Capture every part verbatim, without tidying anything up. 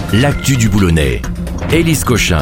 l'actu du Boulonnais. Élise Cochin.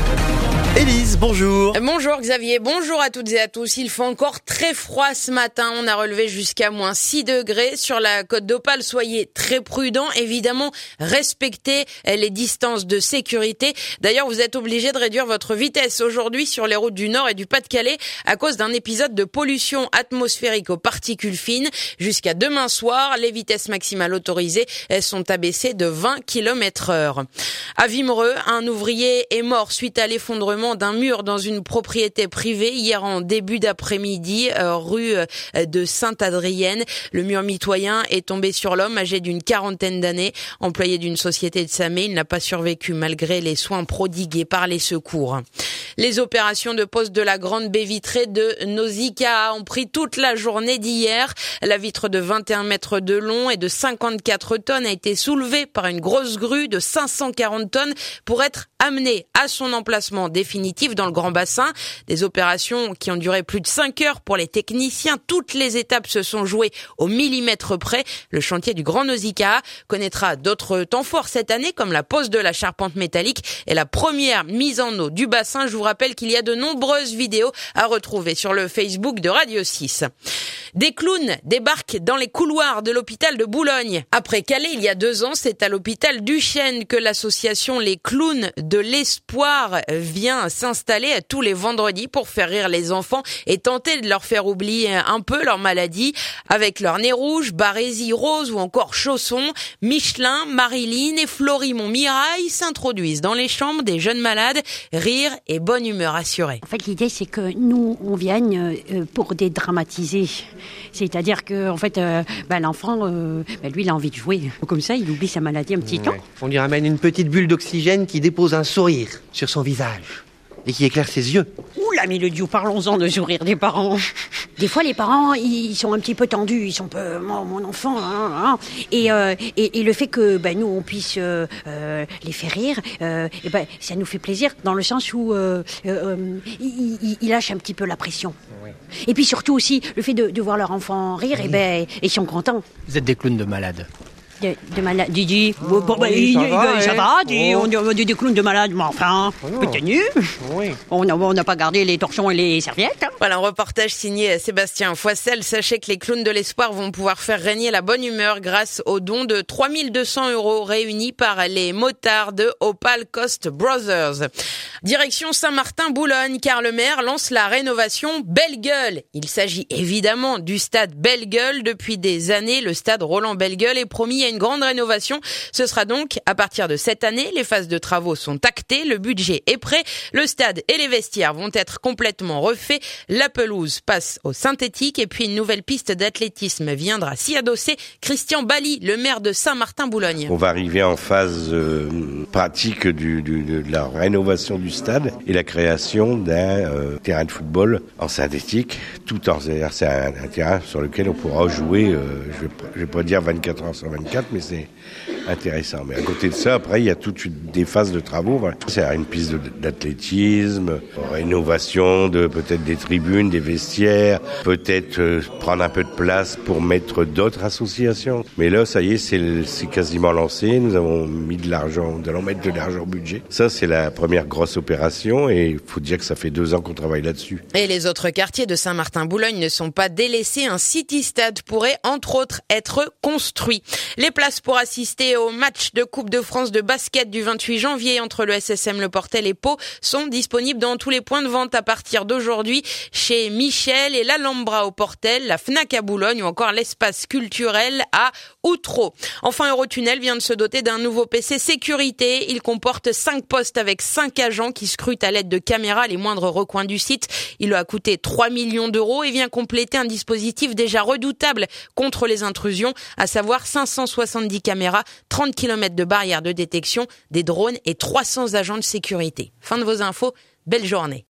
Élise, bonjour. Bonjour Xavier, bonjour à toutes et à tous. Il fait encore très froid ce matin. On a relevé jusqu'à moins six degrés sur la côte d'Opale. Soyez très prudents. Évidemment, respectez les distances de sécurité. D'ailleurs, vous êtes obligés de réduire votre vitesse aujourd'hui sur les routes du Nord et du Pas-de-Calais à cause d'un épisode de pollution atmosphérique aux particules fines. Jusqu'à demain soir, les vitesses maximales autorisées sont abaissées de vingt kilomètres heure. À Wimereux, un ouvrier est mort suite à l'effondrement d'un mur dans une propriété privée hier en début d'après-midi, euh, rue de Sainte-Adrienne. Le mur mitoyen est tombé sur l'homme âgé d'une quarantaine d'années, employé d'une société de Samé. Il n'a pas survécu malgré les soins prodigués par les secours. Les opérations de pose de la grande baie vitrée de Nausicaa ont pris toute la journée d'hier. La vitre de vingt et un mètres de long et de cinquante-quatre tonnes a été soulevée par une grosse grue de cinq cent quarante tonnes pour être amenée à son emplacement définitif dans le grand bassin. Des opérations qui ont duré plus de cinq heures pour les techniciens. Toutes les étapes se sont jouées au millimètre près. Le chantier du Grand Nausicaa connaîtra d'autres temps forts cette année, comme la pose de la charpente métallique et la première mise en eau du bassin. Je vous rappelle qu'il y a de nombreuses vidéos à retrouver sur le Facebook de Radio six. Des clowns débarquent dans les couloirs de l'hôpital de Boulogne. Après Calais, il y a deux ans, c'est à l'hôpital Duchesne que l'association Les Clowns de l'Espoir vient s'installer tous les vendredis pour faire rire les enfants et tenter de leur faire oublier un peu leur maladie. Avec leur nez rouge, barésie rose ou encore chaussons, Michelin, Marilyn et Florimond Mirail s'introduisent dans les chambres des jeunes malades, rire et bonne humeur assurée. En fait, l'idée, c'est que nous, on vienne pour dédramatiser. C'est-à-dire que, en fait, euh, bah, l'enfant, euh, bah, lui, il a envie de jouer. Comme ça, il oublie sa maladie un petit ouais. temps. On lui ramène une petite bulle d'oxygène qui dépose un sourire sur son visage et qui éclaire ses yeux. Ouh là, mais le Dieu, parlons-en de sourire des parents. Des fois, les parents, ils sont un petit peu tendus, ils sont un peu, mon, mon enfant, hein, hein. Et, euh, et, et le fait que bah, nous, on puisse euh, euh, les faire rire, euh, et bah, ça nous fait plaisir, dans le sens où euh, euh, ils, ils, ils lâchent un petit peu la pression. Oui. Et puis surtout aussi, le fait de, de voir leur enfant rire, oui. et ben, ils sont contents. Vous êtes des clowns de malades. De, de malade, Didi. Oh, bon, bah, oui, ça, il, va, ça va, dit, oh. on dit des clowns de malades, mais enfin, oh. peu tenu. Oui. On n'a on a pas gardé les torchons et les serviettes. Hein. Voilà, un reportage signé Sébastien Foissel. Sachez que les clowns de l'espoir vont pouvoir faire régner la bonne humeur grâce au don de trois mille deux cents euros réunis par les motards de Opal Coast Brothers. Direction Saint-Martin-Boulogne, car le maire lance la rénovation Belle Gueule. Il s'agit évidemment du stade Belle Gueule. Depuis des années, le stade Roland Belle Gueule est promis à une grande rénovation. Ce sera donc à partir de cette année. Les phases de travaux sont actées, le budget est prêt. Le stade et les vestiaires vont être complètement refaits. La pelouse passe au synthétique et puis une nouvelle piste d'athlétisme viendra s'y adosser. Christian Bali, le maire de Saint-Martin-Boulogne. On va arriver en phase euh, pratique du, du, de la rénovation du stade et la création d'un euh, terrain de football en synthétique, tout en c'est un, un terrain sur lequel on pourra jouer, euh, je ne vais pas dire vingt-quatre heures sur vingt-quatre, mais c'est intéressant. Mais à côté de ça, après, il y a toutes des phases de travaux. Voilà. C'est une piste d'athlétisme, rénovation de peut-être des tribunes, des vestiaires, peut-être euh, prendre un peu de place pour mettre d'autres associations. Mais là, ça y est, c'est, c'est quasiment lancé. Nous avons mis de l'argent, nous allons mettre de l'argent au budget. Ça, c'est la première grosse opération et il faut dire que ça fait deux ans qu'on travaille là-dessus. Et les autres quartiers de Saint-Martin-Boulogne ne sont pas délaissés. Un city-stade pourrait, entre autres, être construit. Les places pour assister au match de Coupe de France de basket du vingt-huit janvier entre le S S M Le Portel et Pau sont disponibles dans tous les points de vente à partir d'aujourd'hui chez Michel et l'Alhambra au Portel, la Fnac à Boulogne ou encore l'espace culturel à Outreau. Enfin, Eurotunnel vient de se doter d'un nouveau P C sécurité. Il comporte cinq postes avec cinq agents qui scrutent à l'aide de caméras les moindres recoins du site. Il a coûté trois millions d'euros et vient compléter un dispositif déjà redoutable contre les intrusions, à savoir cinq cent soixante-dix caméras, trente kilomètres de barrières de détection, des drones et trois cents agents de sécurité. Fin de vos infos, belle journée.